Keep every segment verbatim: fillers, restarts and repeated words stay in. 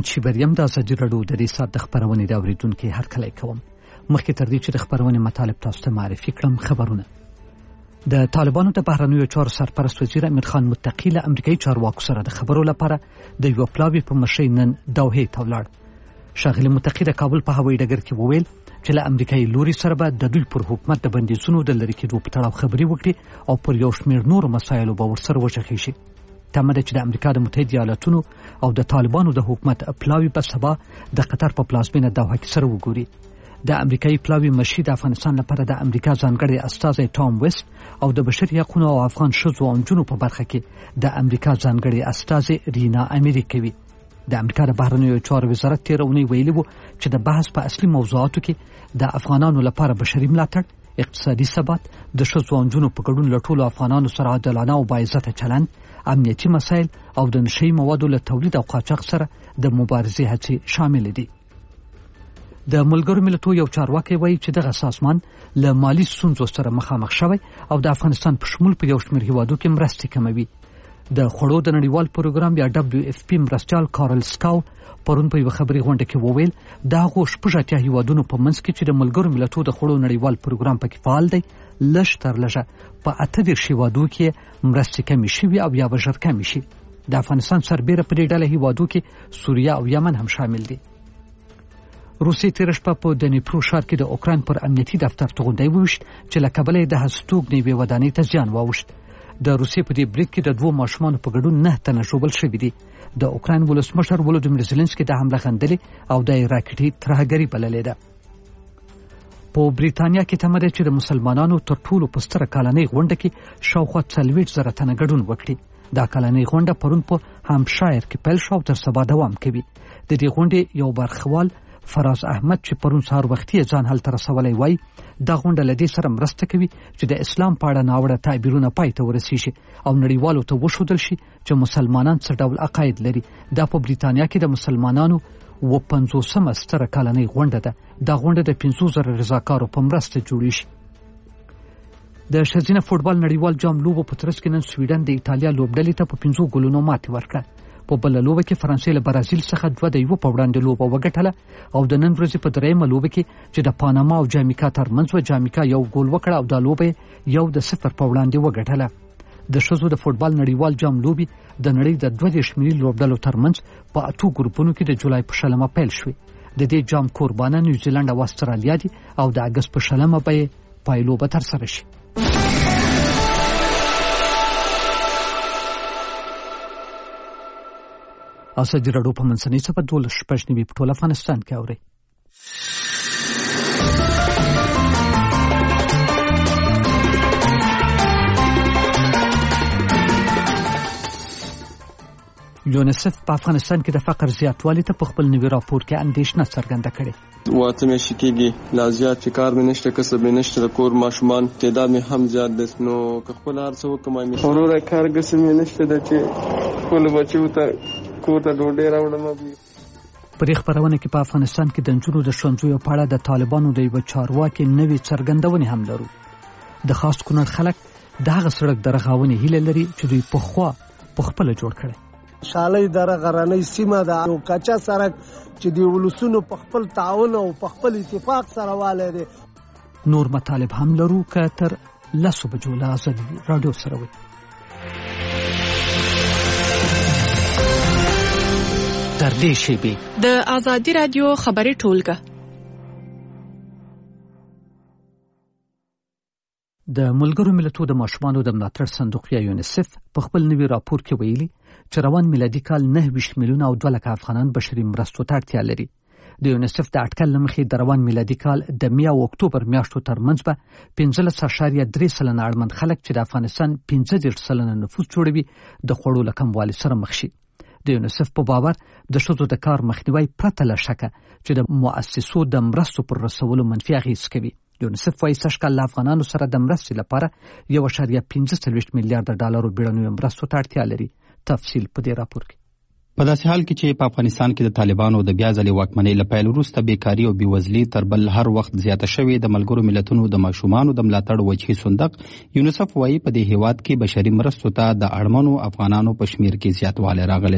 محمد شیبریم د ازادي راډیو د دې ساعت د خبرونې د اوریدونکو هرکلی کوم. مخکې تر دې چې د خبرونې مطالب تاسو ته معرفي کړم، خبرونه. د طالبانو د بهرنیو چارو سرپرست وزیر امیر خان متقی له امریکایي چارواکو سره د خبرو لپاره د یو پلاوي په مشرۍ نن دوحې ته ولاړ. ښاغلي متقی د کابل په هوایي ډګر کې وویل چې له امریکایي لوري سره به د دوی پر حکومت د بندیزونو د لرې کېدو په تړاو خبرې وکړي او پر یو شمېر نورو مسایلو به ورسره وچخې شي. تمه ده چې د امریکا د متحده ایالاتونو او د طالبانو د حکومت پلاوي به سبا د قطر په پلازمینه دوحه کې سره وګوري. د امریکایي پلاوي مشري د افغانستان لپاره د امریکا ځانګړی استازی ټام ویست او د بشري حقوقو او افغان ښځو او نجونو په برخه کې د امریکا ځانګړی استازی رینا اميري کوي. د امریکا د بهرنیو چارو وزارت تیر اونۍ ویلي وو چې د بحث په اصلي موضوعاتو کې د افغانانو لپاره بشري ملاتړ، اقتصادي ثبات، د ښځو او نجونو په ګډون له ټولو افغانانو سره عادلانه او باعزته چلند، امنیتي مسایل او د نشئی موادو له تولید او قاچاق سره د مبارزې هڅې شامل دي. د ملګرو ملتونو یو چارواکي وایي چې دغه سازمان له مالی ستونزو سره مخامخ شوی او د افغانستان په شمول په یو شمېر هیوادو کې مرستې کموي. د خوړو د نړیوال پروګرام یا دبليو اف پی مرستیال کارل سکاو پرون په یو خبري غونډه کې وویل دا غو شپږ اتیا هیوادونو په منځ کې چې د ملګرو ملتونو د خوړو نړیوال پروګرام پکې فعال دی، لږ تر لږه په اته دېرش هیوادو کې مرستې کمې شوي او یا به ژر کمې شي. د افغانستان سربیره په دې ډله هیوادو کې سوریه او یمن هم شامل دي. روسیې تېره شپه په دنیپرو ښار کې د اوکراین پر امنیتي دفتر توغندی وویشت چې له کبله یې د هستوګنې یوې ودانۍ ته زیان واوښت. د روسیې په دې بریک کې د دوو ماشومانو په ګډون نه تنه ژوبل شوي دي. د اوکراین ولسمشر ولودیمیر زيلنسکي د حمله غندلې او د راکټي ترهګري بللې ده. په بریتانیا کې تمه ده چې د مسلمانانو تر ټولو په ستره کالنۍ غونډه کې شاوخوا څلوېښت زره تنه ګډون وکړي. دا کالنۍ غونډه پرون په هامپشایر کې پیل شو او تر سبا دوام کوي. د دې غونډې یو برخوال فراز احمد چې پرون سهار وختي ځان هلته رسولی وای دا غونډه له دې سره مرسته کوي چې د اسلام په اړه ناوړه تعبیرونه پای ته ورسیږي او نړیوالو ته وښودل شي چې مسلمانان څه ډول عقاید لري. دا په بریتانیا کې د مسلمانانو و پنځوسمه ستره کالنۍ غونډه ده. دا غونډه د پنځو زره رضاکارو په مرسته جوړې شي. د ښځینه فوټبال نړیوال جام لوبو په ترڅ کې نن سویډن د ایټالیا لوبډلې ته په پنځو ګولونو ماتې ورکړه. په بل لوبه کې فرانسې له برازیل څخه دوه د یو په وړاندې لوبه وګټله او د نن ورځې په دریمه لوبه کې چې د پاناما او جامیکا ترمنځ و جامیکا یو ګول وکړ او دا لوبه یو د صفر په وړاندې وګټله. د ښځو د فوټبال نړیوال جام لوبي د نړۍ د دوه دېرش ملي لوبډلو ترمنځ په اتو ګروپونو کې د جولای په شلمه پیل شوې. د دې جام قربانه نیوزیلند او استرالیا دي او د اګست په شلمه به پایلوبه ترسره شي. ازادي راډیو په منځنۍ صفحه دولس شپږ نوي په ټول افغانستان کې اوري. یونیسف په افغانستان کې د فقر زیاتوالي ته په خپل نوي راپور کې اندېښنه څرګنده کړې. واته مې شکیږي لا زیات چې کار مې نشته، کسب مې نشته، د کور ماشومان تعداد مې هم زیات دی، نو که خپل هر څه وکم مې وروره کار کسب مې نشته د چې خپل بچو ته کور ته ډوډۍ راوړم. په دې خبرونه کې په افغانستان کې د نجونو د ښوونځیو په اړه د طالبانو د یو چارواکي نوې څرګندونې هم لرو. د خاص کونړ خلک د هغه سړک د رغاونې هیله لري چې دوی په خوا په خپل جوړ کړي. شالۍ دره غرنۍ سیمه ده او کچا سړک چې د ولسونو په خپل تعاون او په خپل اتفاق سره والي دي. نور مطالب هم لرو که تر لسو بجو له ازادي راډیو سره وي. تر دې شیبې د ازادي راډیو خبري ټولګه. د ملګرو ملتونو د ماشومانو د ملاتړ صندوق یا یونیسف په خپل نوي راپور کې ویلي چې روان میلادي کال نهه ویشت میلیونه او دوه لکه افغانان بشري مرستو ته اړتیا لري. د یونیسف د اټکل له مخې د روان میلادي کال د می او اکتوبر میاشتو ترمنځ به پنځلس اعشاریه درې سلنه اړمند خلک چې د افغانستان پنځه دېرش سلنه نفوس جوړوي د خوړو له کموالي سره مخ شي. د یونیسف په باور د ښځو د کار مخنیوي پرته له شکه چې د مؤسسو د مرستو پر رسولو منفي اغېز کوي. یونیسف وايي سږکال له افغانانو سره د مرستې لپاره یو اعشاریه پنځه څلوېښت میلیارډ ډالرو بیړنیو مرستو ته اړتیا لري. تفصیل په دې راپور کې. په داسې حال کې چې په افغانستان کې د طالبانو د بیا ځلې واکمنۍ له پیل وروسته بیکاري او بېوزلي تر بل هر وخت زیاته شوې، د ملګرو ملتونو د ماشومانو د ملاتړ وجهي صندوق یونیسف وايي په دې هیواد کې بشري مرستو ته د اړمنو افغانانو په شمیر کې زیاتوالی راغلی دی.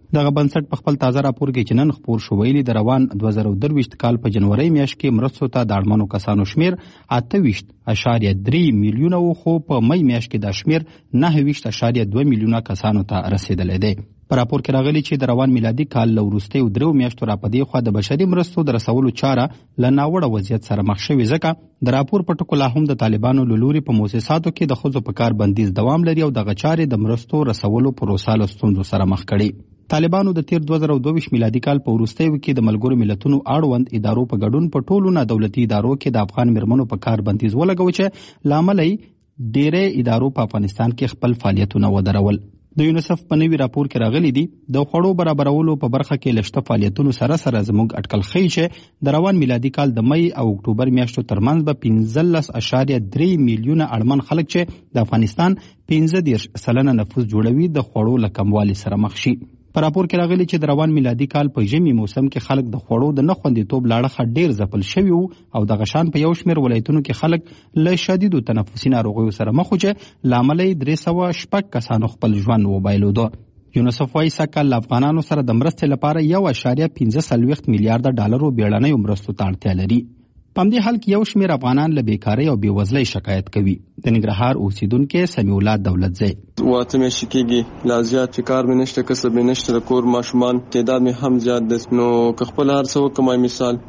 دغه بنسټ په خپل تازه راپور کې چې نن خپور شو ویلي د روان دوه زره درویشت کال په جنوري میاشت کې مرستو ته د اړمنو کسانو شمیر اته ویشت اشاریه درې میلیونه و، خو په مې میاشت کې دا شمیر نهه ویشت اشاریه دوه میلیونه کسانو ته رسیدلی دی. په راپور کې راغلي چې د روان میلادي کال له وروستیو درېو میاشتو راپدې خوا د بشري مرستو د رسولو چاره له ناوړه وضعیت سره مخ شوې، ځکه د راپور په ټکو لا هم د طالبانو له لوري په مؤسساتو کې د ښځو په کار بندیز دوام لري او دغه چارې د مرستو رسولو پروسه له ستونزو سره مخ کړي. طالبانو د تیر دوه زره دوه ویشت میلادي کال په وروستیو کې د ملګرو ملتونو اړوند ادارو په ګډون په ټولو نه دولتي ادارو کې د افغان میرمنو په کار بندیز ولګوي چې لامل یې ډېرې ادارو په افغانستان کې خپل فعالیتونه ودرول. د یونیسف په نوي راپور کې راغلي دي د خوړو برابرولو په برخه کې لشته فعالیتونو سره سره زموږ اټکل ښیي چې د روان میلادي کال د مې او اکتوبر میاشتو ترمنځ به پنځلس اشاریه درې میلیونه اړمن خلک چې د افغانستان پنځه دېرش سلنه نفوس جوړوي د خوړو له کموالي سره مخ شي. په راپور کې راغلي چې د روان میلادي کال په ژمي موسم کې خلک د خوړو د نه خوندیتوب له اړخه ډېر ځپل شوي وو او دغه شان په یو شمېر ولایتونو کې خلک له شدیدو تنفسي ناروغیو سره مخ وو چې له امله یې درې سوه شپږ کسانو خپل ژوند وبایلوده. یونیسف وایي سږکال له افغانانو سره د مرستې لپاره یو اشاریه پنځه څلوېښت میلیارده ډالرو بیړنیو مرستو ته اړتیا لري. په همدې حال کې یو شمېر افغانان له بیکارۍ او بېوزلۍ شکایت کوي. د ننګرهار اوسیدونکی سمیع الله دولتزی: واته میاشتې کېږي لا زیات چې کار مې نشته، کسب مې نشته، د کور ماشومان تعداد مې هم زیات دی، نو که خپل هر څه وکړم مثال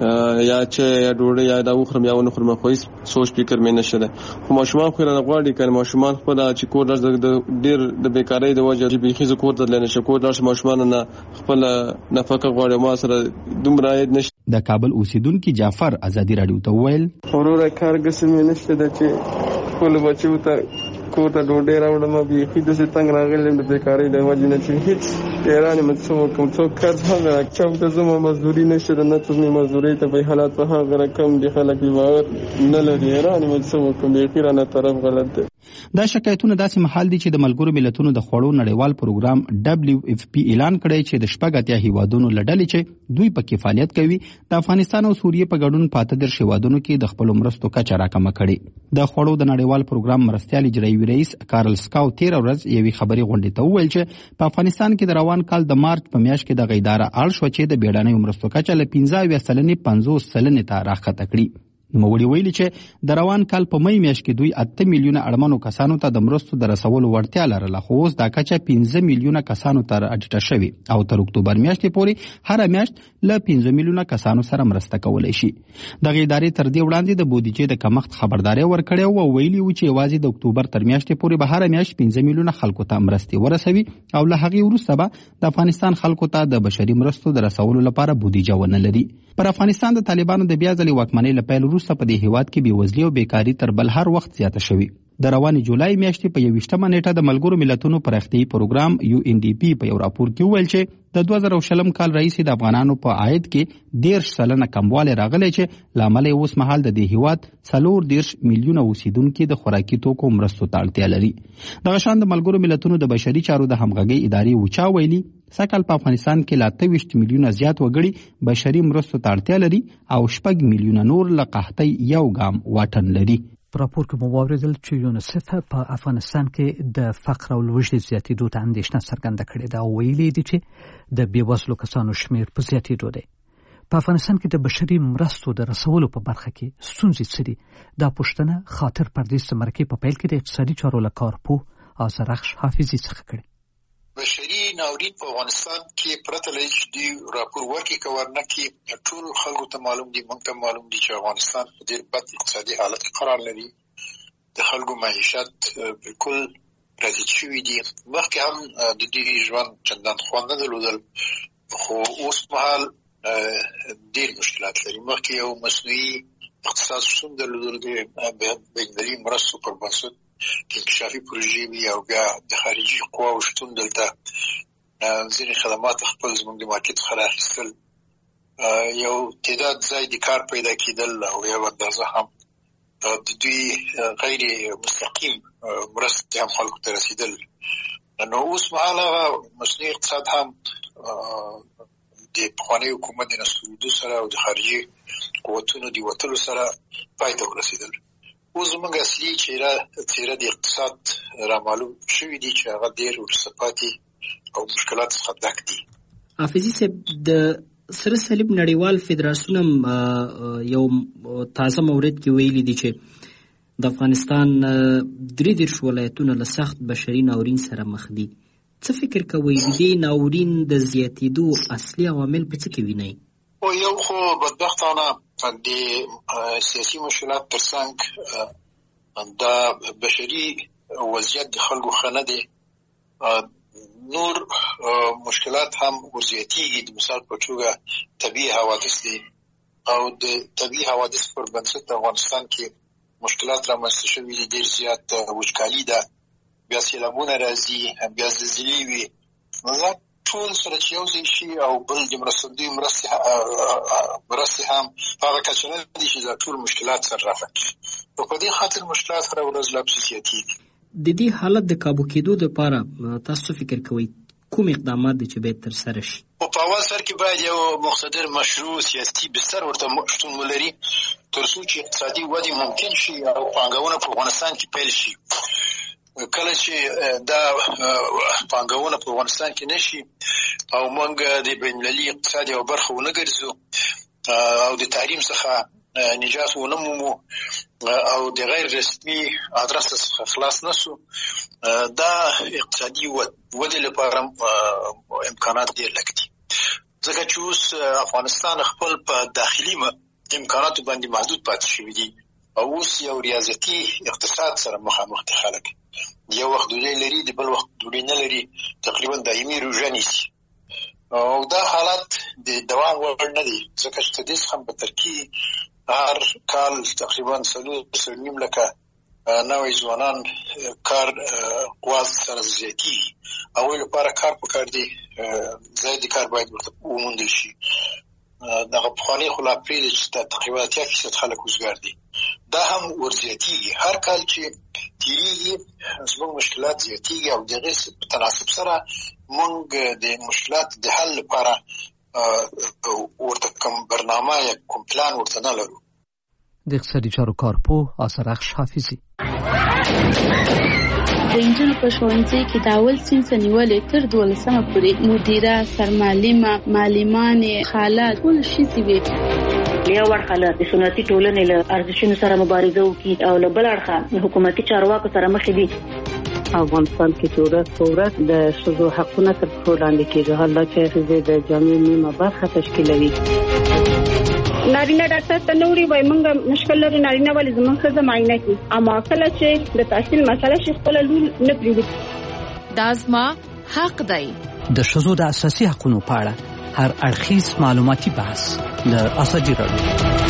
یا چې یا ډوډۍ یا دا وخورم یا ونه خورم، خو هېڅ سوچ فکر مې نشته دی. خو ماشومان خو رانه غواړي که ماشومان خپل چې کور لاړ د ډېر د بیکارۍ د وجې چې بیخي زه کور ته تللی نشم، کور لاړ شم ماشومانو نه خپله نفقه غواړي، ما سره دومره عاید نشته. د کابل اوسیدونکي جعفر ازادي راډیو ته وویل: وروره کار ګسې مې نشته ده چې خپلو بچیو ته کور ته ډوډۍ راوړم، بیخي داسې تنګ راغلی یم د بیکارۍ د وجې نه چې هېڅ حیران یم څه وکړم. څوک قرض هم چوک ته ځم، مزدوري نشته ده، نه څوک مې مزدورۍ ته په حالات په هغه رقم دي، خلک باور نه لري، حیران یم څه وکړم، بیخي رانه طرف غلط دی. دا شکایتونه داسې مهال دي چې د ملګرو ملتونو د خوړو نړیوال پروګرام ډبلیو اف پی اعلان کړی چې د شپږ اتیا هیوادونو له ډلې چې دوی پکې فعالیت کوي د افغانستان او سوریې په ګډون په اته دېرش هیوادونو کې د خپلو مرستو کچه راکمه کړې. د خوړو د نړیوال پروګرام مرستیال اجرایي رئیس کارل سکاو تېره ورځ یوې خبري غونډې ته وویل چې په افغانستان کې د روان کال د مارچ په میاشت کې دغه اداره اړ شوه چې د بیړنیو مرستو کچه له پنځه اویا سلنې پنځوس سلنې ته راښکته کړي. نوموړي ویلي چې د روان کال په مې میاشت کې دوی اته میلیونه اړمنو کسانو ته د مرستو د رسولو وړتیا لرله، خو اوس دا کچه پنځه میلیونه کسانو ته راټیټه شوې او تر اکتوبر میاشتې پورې هره میاشت له پنځه میلیونه کسانو سره مرسته کولی شي. دغه ادارې تر دې وړاندې د بودیجې د کمښت خبرداری ورکړې وه او ویلي وو چې یوازې د اکتوبر تر میاشتې پورې به هره میاشت پنځه میلیونه خلکو ته مرستې ورسوي او له هغې وروسته به د افغانستان خلکو ته د بشري مرستو د رسولو لپاره بودیجه ونه لري. پر افغانستان د طالبانو د بیا ځلې واکمنۍ له پیل وروسته په دې هیواد کې بېوزلي او بیکاري تر بل هر وخت زیاته شوې. د روانې جولای میاشتې په یویشتمه نیټه د ملګرو ملتونو پراختیایي پروګرام یو ان ډي پي په یو راپور کې وویل چې د دوه زره شلم کال راهیسې د افغانانو په عاید کې دېرش سلنه کموالی راغلی چې له امله یې اوس مهال د دې هیواد څلور دېرش میلیونه اوسیدونکي د خوراکي توکو مرستو ته اړتیا لري. دغه شان د ملګرو ملتونو د بشري چارو د همغږۍ ادارې وچا ویلي سږکال په افغانستان کې له اته ویشت میلیونه زیات وګړي بشري مرستو ته اړتیا لري او شپږ میلیونه نور له قحطۍ یو ګام واټن لري. په راپور کې مو واورېدل چې یونیسف په افغانستان کې د فقر او لوږې زیاتېدو ته اندېښنه څرګنده کړې ده او ویلي دي چې د بېوزلو کسانو شمېر په زیاتېدو دی. په افغانستان کې د بشري مرستو د رسولو په برخه کې ستونزې څه دي؟ دا پوښتنه خاطر پردیس د مرکې په پیل کې د اقتصادي چارو له کارپوه آذرخش حافظي څخه کړې. بشري ناورین په افغانستان کې پرته له چې دوی راپور ورکړي که ورنه کړي، ټول خلکو ته معلوم دي، موږ ته معلوم دي چې افغانستان په ډېر بد اقتصادي حالت کې قرار لري. د خلکو معیشت بالکل راټیټ شوي دي. مخکې هم د دوی ژوند چندان خوند نه درلودل، خو اوس مهال ډېر مشکلات لري. مخکې یو مصنوعي اقتصاد شتون درلودل د بینالمللي مرستو پر بنسټ انکشافي پروژې وي او بیا د خارجي قواو شتون دلته ځینې خدمات خپل زموږ د مارکېټ څخه رااخیستل، یو تعداد ځای د کار پیدا کېدل او یو اندازه هم د دوی غیر مستقیم مرستې هم خلکو ته رسېدل. نو اوس مهال هغه مصنوعي اقتصاد هم د پخواني حکومت د نسکورېدو سره او د خارجي قوتونو د وتلو سره پای ته ورسېدل. اوس زموږ اصلي څېره څېره د اقتصاد رامعلوم شوي دي چې هغه ډېر وروسته پاتې او مشکلات څخه ډک دي. حافظي صاحب، د سره صلیب نړیوال فدراسیون یو تازه مورد کې ویلي دي چې د افغانستان درې دېرش ولایتونه له سخت بشري ناورین سره مخ دي. څه فکر کوئ د دې ناورین د زیاتېدو اصلي عوامل په څه کې وینئ؟ او یو خو بدبختانه د سیاسي مشکلات ترڅنګ دا بشري وضعیت د خلکو ښه نه دی. نور مشکلات هم ورزیاتېږي. د مثال په توګه طبیعي حوادث دي او د طبیعي حوادث پر بنسټ افغانستان کې مشکلات رامنځته شوي دي. ډېر زیات وچکالي ده، بیا سیلابونه راځي، بیا زلزلې وي. نو دا ټول سره چې یو ځای شي او بل د مرستندوی مرستې مرستې هم په هغه کچه نه دي چې دا ټول مشکلات سره رافع کړي. نو په دې خاطر مشکلات هره ورځ لا پسې زیاتېږي. د دې حالت د کابو کېدو لپاره تاسو فکر کوئ کوم اقدامات دي چې باید ترسره شي؟ په اول سر کې باید یو مقتدر مشروع سیاسي بستر ورته شتون ولري تر څو چې اقتصادي ودې ممکن شي او پانګونه په افغانستان کې پیل شي. کله چې دا پانګونه په افغانستان کې نشي او موږ د بین المللي اقتصاد یوه برخه ونه ګرځو او د تحریم څخه نجات ونه مومو او د غیر رسمي ادرس څخه خلاص نشو، دا اقتصادي ودې لپاره امکانات ډېر لږ دي. ځکه چې اوس افغانستان خپل په داخلي امکاناتو باندې محدود پاتې شوي دي او اوس یو ریاضتي اقتصاد سره مخامخ دي. خلک یو وخت ډوډۍ لري، د بل وخت ډوډۍ نه لري، تقریبا دایمي روژه نیسي او دا حالت د دوام وړ نه دی. ځکه چې د دې څخه په ترکي هر کال تقریبا څلور نیم لکه نوي ځوانان کار قوا سره زیاتېږي. هغوی لپاره کار پکار دی، ځای د کار باید ورته وموندل شي. دغه پخواني خو لا پرېږدي چې تقریبا اتیا فیصد خلک وزګار دي، دا هم ورزیاتېږي. هر کال چې تېرېږي زموږ مشکلات زیاتېږي او د هغې په تناسب سره موږ د مشکلاتو د حل لپاره ورته کوم برنامه یا کوم پلان ورته نه لرو. د اقتصادي چارو کارپوه آثرخش حافظي: د انجونو په ښوونځي کې د اول صنف نیولې تر دولسمه پورې مدیره، سرمعلمه، معلمانې، خاله ټول ښځې وې. یو اړخه له سنتي ټولنې له ارزښتونو سره مبارزه وکړي او له بل اړخه حکومتي چارواکو سره مخې دي. افغانستان کې چې ورځ په ورځ د ښځو حقونه تر پښو لاندې کېږي، حال دا چې ښځې د جامعې نیمه برخه تشکیلوي. نارینه ډاکټر ته نه وړي، وایي موږ مشکل لرو، نارینه ولې زموږ ښځه معاینه کړي. اما کله چې د تحصیل مسله شي خپله لور نه پرېږدي. دا زما حق دی. د ښځو د اساسي حقونو په اړه هر اړخیز معلوماتي بحث له ازادي راډیو.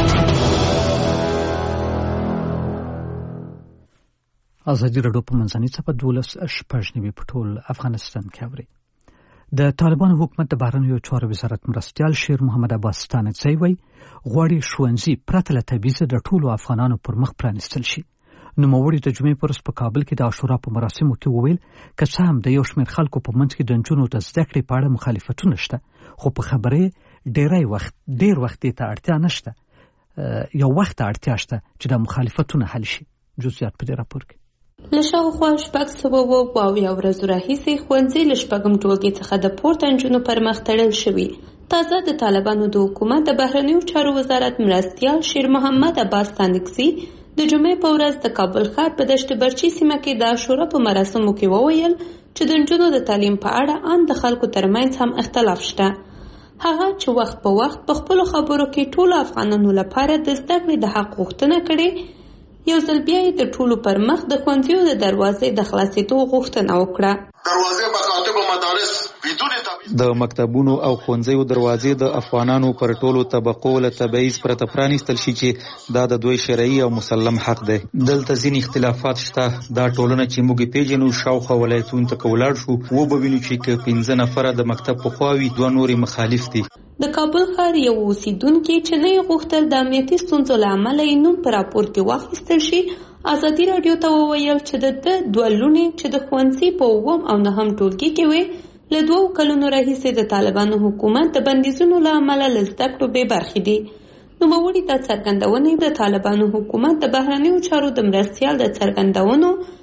ازادي راډیو په منځنۍ څپه دولس شپږ نوي په ټول افغانستان کې اوري. د طالبانو حکومت د بهرنیو چارو وزارت مرستیال شیر محمد عباس ستانکزی وایي غواړي ښوونځي پرته له تبعیضه د ټولو افغانانو پر مخ پرانیستل شي. نوموړي د جمعې په ورځ په کابل کې د عاشورا په مراسمو کې وویل که څه هم د یو شمېر خلکو په منځ کې د نجونو د زده کړې په اړه مخالفتونه شته، خو په خبرې ډېری وخت ډېر وخت دې ته اړتیا نشته، یو وخت اړتیا شته چې د مخالفتونه حل شي. جزئیات په دې راپور کې. له شاوخوا شپږ سوه اویا ورځو راهیسې ښوونځي له شپږم ټولګي څخه د پورته نجونو پر مخ تړل شوي. تازه د طالبانو د حکومت د بهرنیو چارو وزارت مرستیال شیر محمد عباس ستانکزي د جمعې په ورځ د کابل ښار په دشت برچي سیمه کې د عاشورا په مراسمو کې وویل چې د نجونو د تعلیم په اړه ان د خلکو ترمنځ هم اختلاف شته. هغه چې وخت په وخت په خپلو خبرو کې ټولو افغانانو لپاره د زده کړې د حق غوښتنه کړې، یو ځل بیا یې د ټولو پر مخ د ښوونځیو د دروازې د خلاصېدو غوښتنه وکړه. دروازې مکاتب و مدارس بدون د مکتبونو او ښوونځیو دروازې د افغانانو پر ټولو طبقو له تبعیض پرته پرانیستل شي چې دا د دوی شرعي او مسلم حق دی. دلته ځینې اختلافات شته. دا ټولنه چې موږ پیژنو شاوخوا ولایتونو ته که ولاړ شو وبوینو چې که پنځه نفره د مکتب پخوا وي دوه نورې مخالف دي. د کابل ښار یو اوسیدونکي چې نه یې غوښتل د امنیتي ستونزو له امله یې نوم په راپور کې واخیستل شي ازادي راډیو ته وویل چې د ده دوه لوڼې چې د ښوونځي په اووم او نهم ټولګي کې وې له دوو کلونو راهیسې د طالبانو حکومت د بندیزونو له امله له زده کړو بې برخې دي. نوموړي دا څرګندونې د طالبانو حکومت د بهرنیو چارو د مرستیال د څرګندونو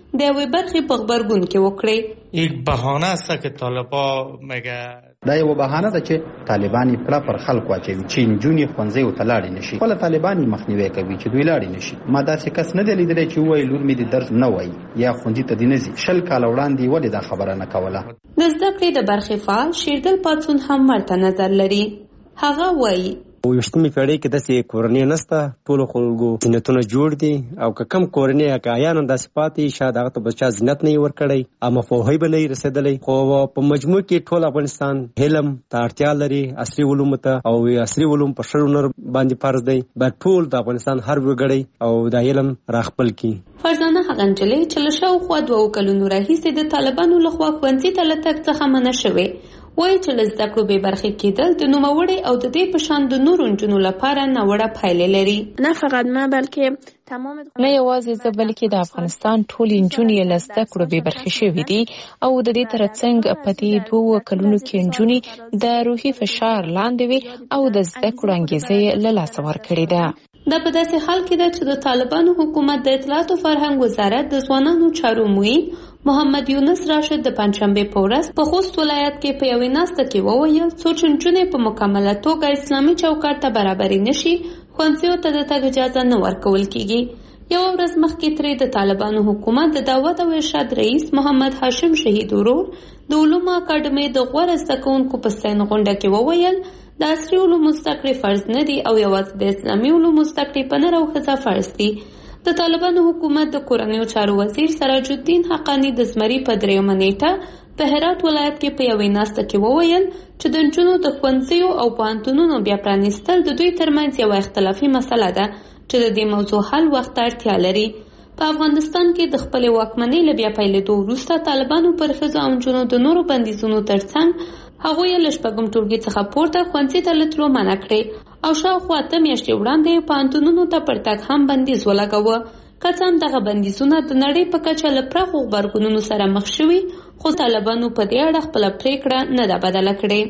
د یوې برخې په غبرګون کې وکړې. یک بهانه است که طالبان مگه دا یو بهانه ده چې طالبان یې پړه پر خلکو اچوي چې نجونې ښوونځیو ته لاړې نشي. خپله طالبان یې مخنیوی کوي چې دوی لاړې نشي. ما داسې کس نه دی لیدلی چې ووایي لور مې د درس نه وایي یا ښوونځي ته دې نه ځي. شل کاله وړاندې ولې دا خبره نه کوله. د زده کړې د برخې فعال شیردل پاڅون هم ورته نظر لري. هغه وایي ویشتمې پېړۍ کې داسې کورنۍ نشته، ټولو خلکو زینتونه جوړ دي او که کم کورنۍ که عیانا داسې پاتې شاید هغه ته به چا زینت نه وي ورکړی، عامه پوهۍ به نه وي رسېدلی. خو په مجموع کې ټول افغانستان علم ته اړتیا لري، عصري علومو ته، او عصري علوم په ښه هنر باندې فرض دی. باید ټول د افغانستان هر وګړی او د علم راخپل کړي. فرزانه هغه نجلۍ چې له شاوخوا دوه کلونو راهیسې د طالبانو لخوا ښوونځي ته له تګ څخه منع شوې، وایي چې له زده کړو بې برخې کېدل د نوموړې او د دې په شان د نورو نجونو لپاره ناوړه پایلې لري. نه فقط ما بلکې تمام نه یوازې زه بلکې د افغانستان ټولې نجونې له زده کړو بې برخې شوې دي او د دې ترڅنګ په دې دوه کلونو کې نجونې د روحي فشار لاندې وي او د زده کړو انګیزه یې له لاسه ورکړې ده. دا په داسې حال کې ده چې د طالبانو حکومت د اطلاعات او فرهنګ وزارت د ځوانانو چارو معین محمد یونس راشد د پنجشنبې په ورځ په خوست ولایت کې په یوې ناسته کې وویل څو چې نجونې په مکمله توګه اسلامي چوکاټ ته برابرې نشي، ښوونځیو ته د تګ اجازه نه ورکول کېږي. یوه ورځ مخکې ترې د طالبانو حکومت د دعوت او ارشاد رئیس محمد هاشم شهید ورور د علومو اکاډمۍ د غوره زده کوونکو په ستاینه غونډه کې وویل د عصري علومو زده کړې فرض نه دي او یوازې د اسلامي علومو زده کړې په نر او ښځه فرض دي. د طالبانو حکومت د کورنیو چارو وزیر سراج الدین حقانی د زمري په دریمه نیټه په هرات ولایت کې په یوې ناسته کې وویل چې د نجونو د ښوونځیو او پوهنتونونو بیا پرانیستل د دوی ترمنځ یوه اختلافي مسله ده چې د دې موضوع حل وخت ته اړتیا لري. په افغانستان کې د خپلې واکمنۍ له بیا پیلېدو وروسته طالبانو پر ښځو او نجونو د نورو بندیزونو ترڅنګ هغوی له شپږم ټولګي څخه پورته ښوونځي ته له تلو منع کړې او شاوخوا اته میاشتې وړاندې پوهنتونونو ته پر تګ هم بندیز ولګاوه. که څه هم دغه بندیزونه د نړۍ په کچه له پراخو غبرګونونو سره مخ شوي، خو طالبانو په دې اړه خپله پرېکړه نه ده بدله کړې.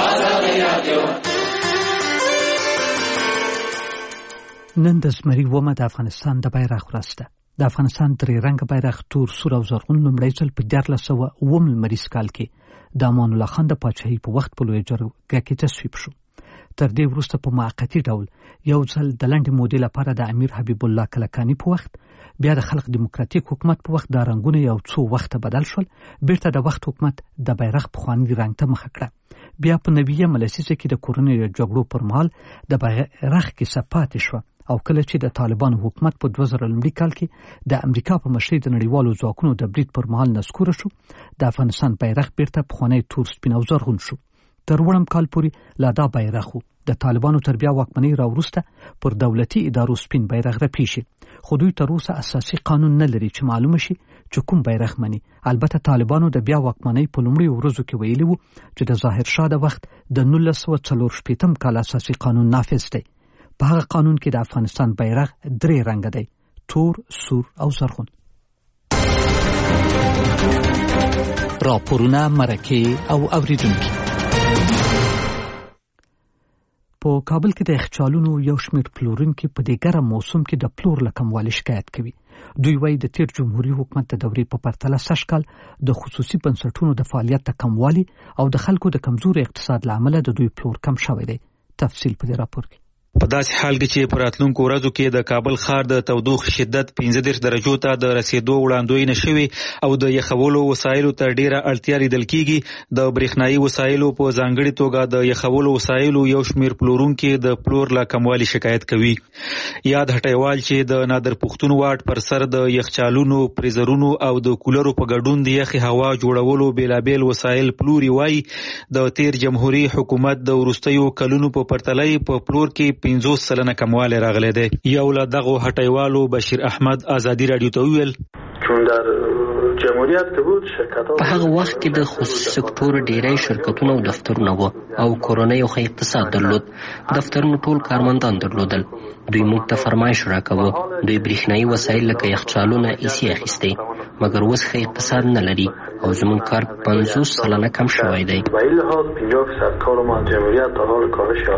نن د زمري ومه د افغانستان د بیرغ ورځ ده. د افغانستان درې رنګه بیرغ تور، سور او زرغون لومړی ځل په دیارلس سوه اووم لمریز کال کې د امان الله خان د پاچاهۍ په وخت په لویه جرګه کې تصویب شو. تر دې وروسته په موقتي ډول یو ځل د لنډې مودې لپاره د امیر حبیب الله کلکاني په وخت، بیا د خلق دیموکراتیک حکومت په وخت دا رنګونه یو څو وخته بدل شول. بیرته د وخت حکومت د بیرغ پخواني رنګ ته مخه کړه. بیا په نویمه لسیزه کې د کورنیو جګړو پر مهال د بیرغ کیسه پاتې شوه او کله چې د طالبانو حکومت په دوه زره لومړي کال کې د امریکا په مشرۍ د نړیوالو ځواکونو د برید پر مهال نسکوره شو، د افغانستان بیرغ بیرته پخوانی تور، سپین او زرغون شو. تر وړم کال پورې لا دا بیرغ و. د طالبانو تر بیا واکمنۍ راوروسته پر دولتي ادارو سپین بیرغ رپی شي، خو دوی تر اوسه اساسي قانون نه لري چې معلومه شي چې کوم بیرغ مني. البته طالبانو د بیا واکمنۍ په لومړیو ورځو کې ویلي وو چې د ظاهر شاه د وخت د نولس سوه څلور شپېتم کال اساسي قانون نافذ دی. په هغه قانون کې د افغانستان بیرغ درې رنګه دی: تور، سور او زرغون. راپورونه، مرکې او اوریدونکي. په کابل کې د یخچالونو یو شمېر پلورونکي په دې ګرم موسم کې د پلور له کموالي شکایت کوي. دوی وایي د تیر جمهوري حکومت د دورې په پرتله سږ کال د خصوصي بنسټونو د فعالیت د کموالي او د خلکو د کمزوري اقتصاد له امله د دوی پلور کم شوی دی. تفصیل په دې راپور کې. په داسې حال کې چې په راتلونکو ورځو کې د کابل ښار د تودوخې شدت پنځه دېرش درجو ته د رسیدو وړاندوینه شوې او د یخولو وسایلو ته ډیره اړتیا لیدل کېږي. د برېښنایي وسایلو په ځانګړي توګه د یخولو وسایلو یو شمېر پلورونکي د پلور له کموالي شکایت کوي. یاد هټیوال چې د نادر پښتون واټ پر سر د یخچالونو، فریزرونو او د کولرو په ګډون د یخې هوا جوړولو بیلابیل وسایل پلوري، وایي د تیر جمهوري حکومت د وروستیو کلونو په پرتله په پلور کې پنځوس سلنه کموالی راغلی دی. یو له دغو هټیوالو بشیر احمد ازادي راډیو ته وویل په هغه وخت کې د خصوصي سکتور ډیری شرکتونه او دفترونه وو او کورنۍ او اقتصاد درلود. دفترونو ټول کارمندان درلودل. دوی موږ ته فرمایش راکوه. دوی برېښنایي وسایل لکه یخچالونه ایسي اخیستي، مګر اوس ښه اقتصاد نه لري او زموږ کار پنځوس سلنه کم شوی دی.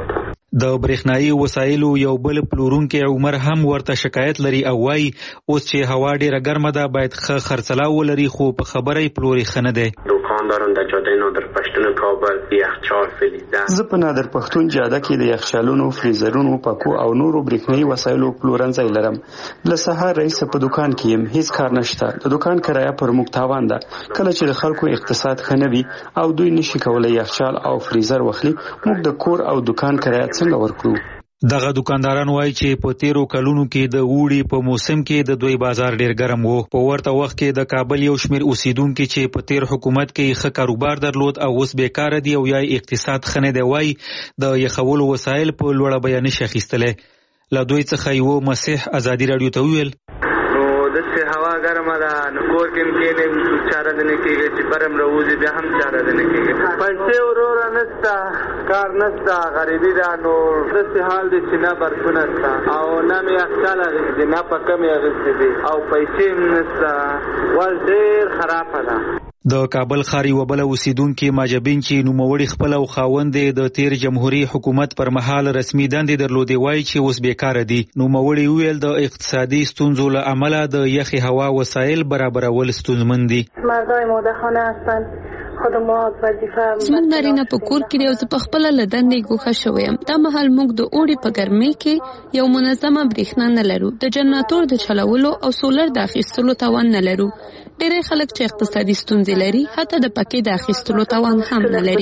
د برېښنایي وسایلو یو بل پلورونکی عمر هم ورته شکایت لري او وايي اوس چې هوا ډیره ګرمه ده باید ښه خرڅلاو ولري خو په خبره یې پلوري ښه نه دی. دکانداران در جاده نادر پښتون کابل یخچال فریزر زه په نادر پښتون جاده کې د یخچالونو فریزرونو پکو او نورو برېښنایي وسایلو پلورنځای لرم. له سهار رئیس په دکان کې يم هیڅ کار نشته. د دکان کرایه پر موږ تاوان ده. کله چې د خلکو اقتصاد ښه نه وي او دوی نشي کولای یخچال او فریزر واخلي موږ د کور او دکان کرایه څنګه ورکړو؟ دغه دکانداران وایي چې په تیرو کلونو کې د اوړي په موسم کې د دوی بازار ډیر ګرم وو. په ورته وخت کې د کابل یو شمیر اوسیدونکو چې په تیر حکومت کې ښه کاروبار درلود او اوس بیکاره دي او یا اقتصاد ښه نه دی وایي د یخولو وسایل په لوړه بیه نشي اخیستلی. له دوی څخه یو مسیح ازادي رادیو ته وویل دسه هوا ګرمه ده نو کور کې ممکن چاره نه کېږي چې برم راوځي بیا هم چاره نه کېږي. پیسې وروره نشته کار نشته غریبي ده نو داسې حال دی چې نه برقونه شته او نه مې یخچال اخیستې نه پکه مې اخیستې دي او پیسې هم نشته وضع ډېر خرابه ده. د کابل ښار یوه بله اوسیدونکې ماجبین چې نوموړې خپل او خاوند د تیر جمهوریت حکومت پر مهال رسمي دندې درلودې وایي چې اوس بیکاره دي. نوموړې وویل د اقتصادي ستونزو له امله د یخې هوا وسایل برابرول ستونزمن دي. مردای مادهخانه هستند خدمات وظیفه زموږ نارینه په کور کې دی او زه په خپله له دندې ګوښه شوی یم. دا مهال موږ د اوړي په ګرمۍ کې یو منظمه برېښنا نه لرو. د جنراتور د چلولو او سولر د اخیستلو توان نه لرو. ډېری خلک چې اقتصادي ستونزې لري حتی د پکې د اخیستلو توان هم نه لري.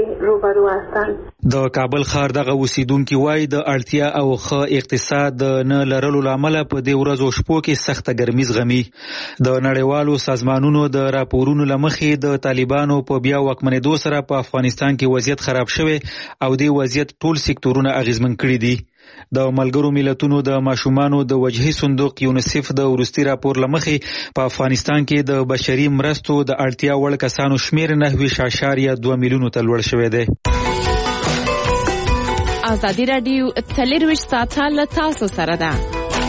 د کابل ښار دغه اوسیدونکي وایي د اړتیا او ښه اقتصاد نه لرلو له امله په دې ورځو شپو کې سخته ګرمي زغمي. د نړیوالو سازمانونو د راپورونو له مخې د طالبانو په بیا واکمنېدو سره په افغانستان کې وضعیت خراب شوی او دې وضعیت ټول سکتورونه اغیزمن کړي دي. د ملګرو ملتونو د ماشومانو د وجهي صندوق یونیسف د وروستي راپور له مخې په افغانستان کې د بشري مرستو د اړتیا وړ کسانو شمیر نهه اعشاریه دوه میلیونو ته لوړ شوی دی. ازادي رادیو څلرویشت ساعته له تاسو سره ده.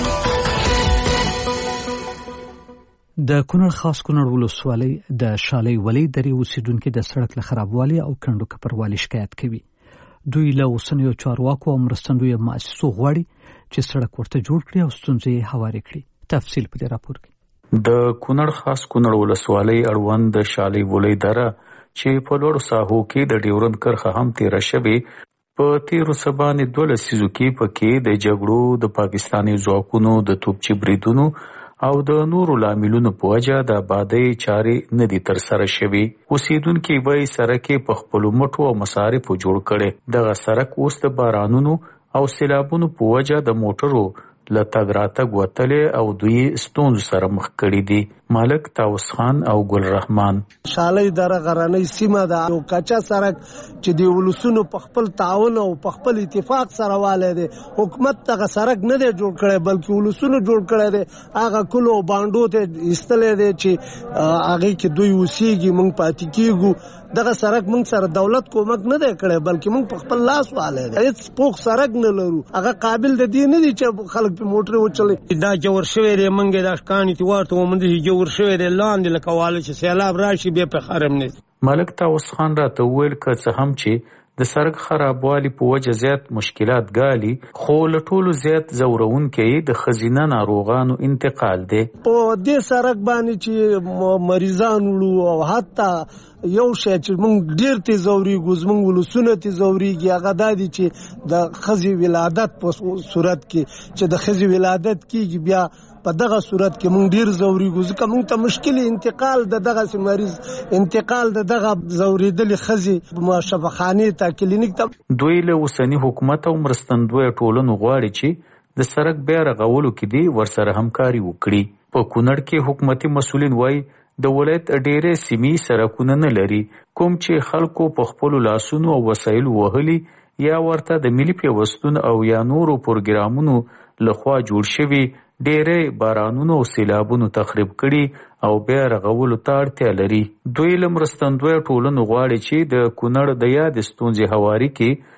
د کونړ خاص کونړ ولسوالۍ د شالۍ ولی درې اوسیدونکو د سړک له خرابوالي او کندو کپروالي شکایت کوي. دوی له اوسنیو چارواکو او مرستندویو مؤسسو غواړي چې سړک ورته جوړ کړي او ستونزې هوارې کړي. تفصیل په دې راپور کې. د کونړ خاص کونړ ولسوالۍ اړوند د شالۍ ولی دره چې په لوړو ساحو کې د ډیورند کرښه هم تیره شوې په تیرو سبانې دوه لسیزو کې پکې د جګړو د پاکستاني ځواکونو د توپچي بریدونو او د نورو لاملونو په وجه د آبادۍ چارې نه دي ترسره شوي. اوسیدونکي وایي سړک یې په خپلو مټو او مصارفو جوړ کړی. دغه سړک اوس د بارانونو او سیلابونو په وجه د موټرو له تګ راتګ وتلی او دوی ستونزو سره مخ کړي دي. مالک طاووس خان او ګل رحمان. شالۍ دره غرنۍ سیمه ده. یو کچا سړک چې د ولسونو په خپل تعاون او په خپل اتفاق سره والی دی. حکومت دغه سړک نه دی جوړ کړی بلکې ولسونو جوړ کړی دی. هغه کلو او بانډو ته ایستلی دی چې هغې کې دوی اوسېږي موږ پاتې کېږو. دغه سړک موږ سره دولت کومک نه دی کړی بلکې موږ په خپل لاس والی دی. هېڅ پوخ سړک نه لرو. هغه قابل د دې نه دی چې خلک پې موټرې وچلوي. دا جوړ شوی دی موږ یې دا کاڼي چې ورته وموندل شي جوړ شوی دی لاندې لکه واله چې سیلاب راشي بیا پې خرم نه. مالک طاووس خان راته وویل که څه هم چې د سړک خرابوالي په وجه زیات مشکلات ګالي خو له ټولو زیات ځورونکی د ښځینه ناروغانو انتقال دی. په دې سړک باندې چې مریضان وړو او حتی یو شی چې موږ ډېر تې ځورېږو زموږ ولسونه تې ځورېږي هغه دا دی چې د ښځې ولادت په صورت کې چې د ښځې ولادت کېږي بیا په دغه صورت کې موږ ډېر ځورېږو ځکه موږ ته مشکل انتقال د دغسې مریض انتقال د دغه ځورېدلې ښځې شفاخانې ته کلینیک ته. دوی له اوسني حکومت او مرستندویه ټولنو غواړي چې د سړک بیا رغولو کې دي ورسره همکاري وکړي. په کونړ کې حکومتي مسؤلین وایي د ولایت ډېرې سیمې سړکونه نه لري کوم چې خلکو په خپلو لاسونو او وسایلو وهلي یا ورته د ملي پیوستون او یا نورو پروګرامونو لخوا جوړ شوي ډېرې بارانونو او سیلابونو تخریب کړي او بیا رغولو ته اړتیا لري. دوی له مرستندویه ټولنو غواړي چې د کونړ د یادې ستونزې هواري کې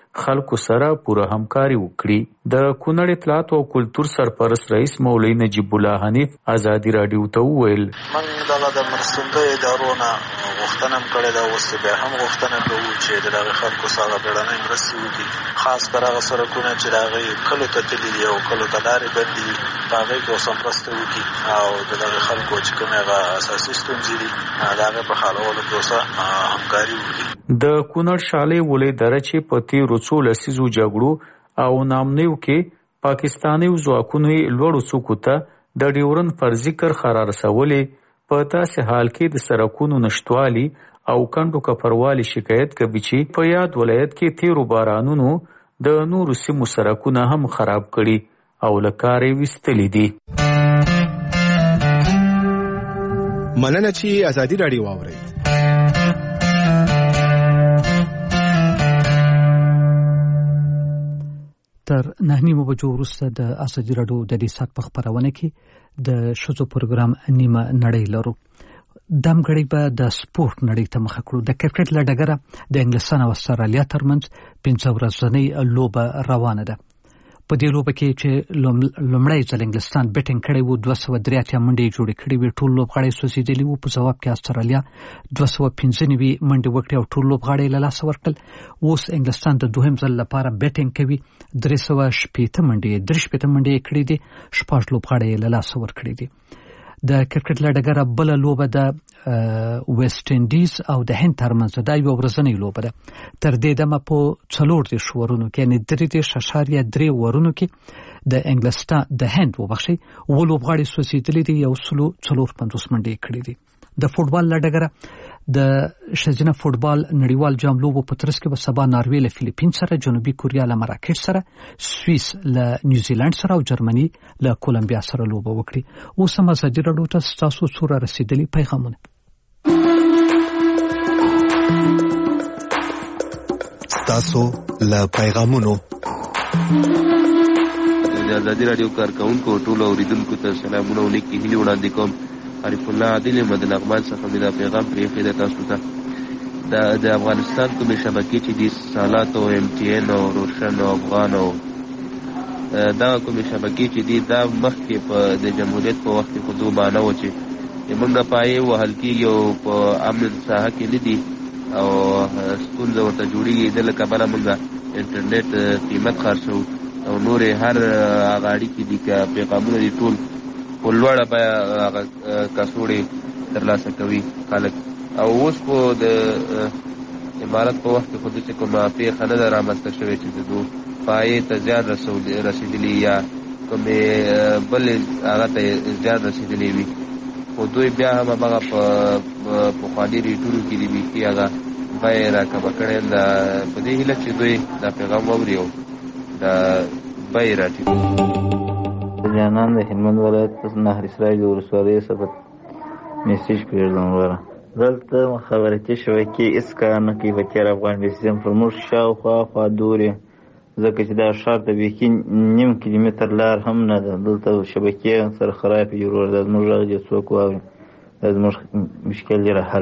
خلکو سره پوره همکاري وکړي. د کونړ اطلاعات او کلتور سرپرست رئیس مولوي نجیب الله حنیف ازادي رادیو ته وویل موږ د مرستندوی ادارونه غوښتنه هم کړې ده، اوس بیا هم غوښتنه کوو چې د دغه خلکو سره بیړنۍ مرستې وکړي، خاص کر هغه سړکونه چې د هغې کلو ته تللي دي او کلو ته لارې بندې دي، په هغې کې اوس هم مرسته وکړي او د دغه خلکو چې کومې هغه اساسي ستونزې دي د هغې په حلولو کې اوس همکاري وکړي. د کونړ شالې ولې دره چې په تېرو څو لسیزو جګړو او نامنیو کې پاکستاني ځواکونو لوړو څوکو ته د ډیورند فرضي کرښه رارسولې، په داسې حال کې د سړکونو نشتوالي او کندو کپروالي شکایت کوي چې په یاد ولایت کې تیرو بارانونو د نورو سیمو سړکونه هم خراب کړي او له کارې ویستلي دي. مننه چې ازادي راډیو واورئ. تر نه نیمو بجو وروسته د ازادي راډیو د دې سات په خپرونه کې د ښځو پروګرام نیمه نړۍ لرو. دم غړي به د سپورت نړۍ ته مخه کړو. د کرکټ له ډګره د انګلستان او استرالیا ترمنځ پنځه ورځنۍ لوبه روانه ده. په دې لوبه کې چې لومړی ځل انګلستان بیټینګ کړی وو، دوه سوه درې اتیا منډې جوړې کړې وې، ټول لوبغاړي سوځېدلي وو. په ځواب کې استرالیا دوه سوه پنځه نوي منډې وکړې او ټول لوبغاړي له لاسه ورکړل. اوس انګلستان د دوهم ځل لپاره بیټینګ کوي، درې سوه شپېته منډې درې شپېته منډې یې کړې دي، شپږ لوبغاړي یې له لاسه ورکړي دي. د کرکټ له ډګره بله لوبه د ویسټ انډیز او د هند ترمنځ دا یوه ورځنۍ لوبه ده. تر دې دمه په څلور دېرش اورونو کې یعنې درې دېرش اعشاریه درې اورونو کې د انګلستان د هند وبخښئ اووه لوبغاړي سوځېدلي دي، یو سلو څلور پنځوس منډې یې کړې دي. د فوټبال له ډګره د ښځینه فوټبال نړیوال جام لوبو په ترڅ کې به سبا ناروې له فلیپین سره، جنوبي کوریا له مراکش سره، سویس له نیوزیلند سره او جرمني له کولمبیا سره لوبه وکړي. اوس هم ازادي راډیو ته ستاسو څو رارسېدلي پیغامونه. ستاسو له پیغامونو د ازادي راډیو کارکونکو ټولو اوریدونکو ته سلامونه او نیکې هیلې وړاندې کوم. عارف الله عادل یم د لغمان څخه مې دا پیغام پرېښی دی تاسو ته. د افغانستان کومې شبکې چې دي سالات او ایم ټي این او روشن او افغان او دغه کومې شبکې چې دي دا مخکې په د جمهوریت په وخت کې خو دوبانه وه چې موږ نه پایې وهل کېږي او په امن ساحه کې نه دي او ستونزه ورته جوړېږي. د له کبله موږ انټرنیټ قیمت خرڅوو او نورې هر هغه اړیکې دي که پیغامونه دي ټول په لوړه بیه هغه کڅوړې ترلاسه کوي خلک. او اوس خو د امارت په وخت کې خو داسې کومه پېښه نه ده رامنځته شوې چې د دو پایې ته زیان رسېدلي یا کومې بلې هغه ته زیان رسېدلی وي، خو دوی بیا هم همغه په پخواني ریټونو کې دي بیخي هغه بیې راکمه کړې ده. په دې هیله چې دوی دا پیغام واوري او دا بیې راټیټوي. جانان د هلمند ولایت نهر اسرائیل د ولسوالۍ څخه میسیج پرېږدم. وره دلته مخابراتي شبکې هېڅ کار نه کوي په تېر افغان بیسیزم پر موږ شاوخوا خوا دورې، ځکه چې دا ښار ته بیخي نیم کیلومتر لار هم نه ده. دلته شبکې سره خرابې دي ورور، دا زموږ غږ دې څوک واوري، دا زموږ مشکل یې راحل.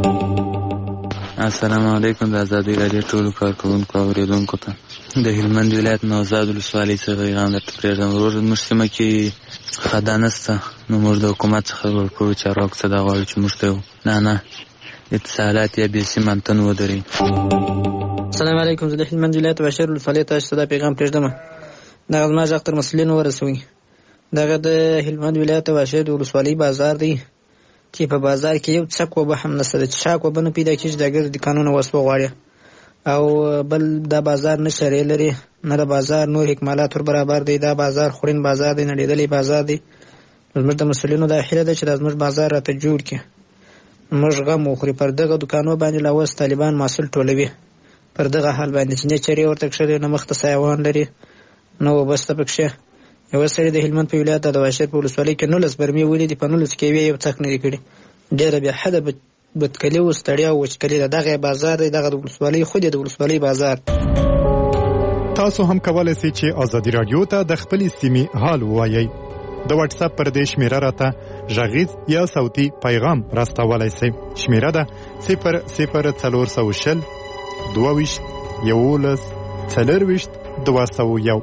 السلام علیکم. د ازادي راډیو ټولو کارکوونکو او اورېدونکو ته د هلمند ولایت نوزاد ولسوالۍ څخه پیغام درته پرېږدم. ورور زموږ سیمه کې خدا نشته، نو موږ د حکومت څخه ورکړو چارواکو څه دا غواړو چې موږ ته نه نه اتصالات یا بې سیم انتن ودرېږي. السلام علیکم. زه د هلمند ولایت بشیر ولسوالۍ ته چې دا پیغام پرېږدم، دغه زما غږ تر مسؤلینو ورسوي. دغه د هلمند ولایت بشیر ولسوالۍ بازار دی چې په بازار کې یو څک وبه هم نشته، چې چاک وبه نه پیدا کېږي، د ګرد قانون وسوه غواړي او بل دا بازار نه شرې لري نه د بازار نور اکمالات ور برابر دی. دا بازار خورین بازار دی، نړېدلی بازار دی. زموږ د مسؤلینو دا هیله ده چې دا زموږ بازار راته جوړ کړي، موږ غم وخوري. پر دغه دوکانو باندې لا اوس طالبان محصول ټولوي، پر دغه حال باندې چې نه چرې ورته کښلي، نه مخ ته سایوان لري، نه وبسته پکښې. یوه سړي د هلمند په ولایت د واشر په ولسوالۍ کې نولس برمې ولیدي، په نولس کې یې یو څک نه دي کړي. ډېره بې حده بدکلي او ستړیا او وچکلي ده. دغه بازار دی، دغه د ولسوالۍ خود د ولسوالۍ بازار. تاسو هم کولای شئ چې ازادي راډیو ته د خپلې سیمې حال ووایئ. د واتس اپ پر دې شمیره راته غږیز یا صوتي پیغام راستولی شئ. شمیره ده صفر صفر څلور سوه شل دوه ویشت یولس څلرویشت دوه سوه یو.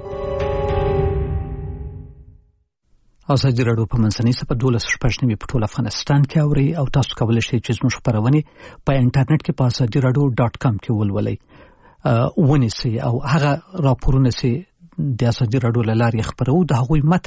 ازادي راډیو په منځنۍ صفحه دولس شپږ نوي په ټول افغانستان کې اوري او تاسو کولی شئ چې زموږ خپرونې په انټرنیټ کې په ازادي راډیو ډاټ کام کې ولولئ ونیسئ او هغه راپورونه چې د ازادي راډیو له لارې خپروو د هغوی متن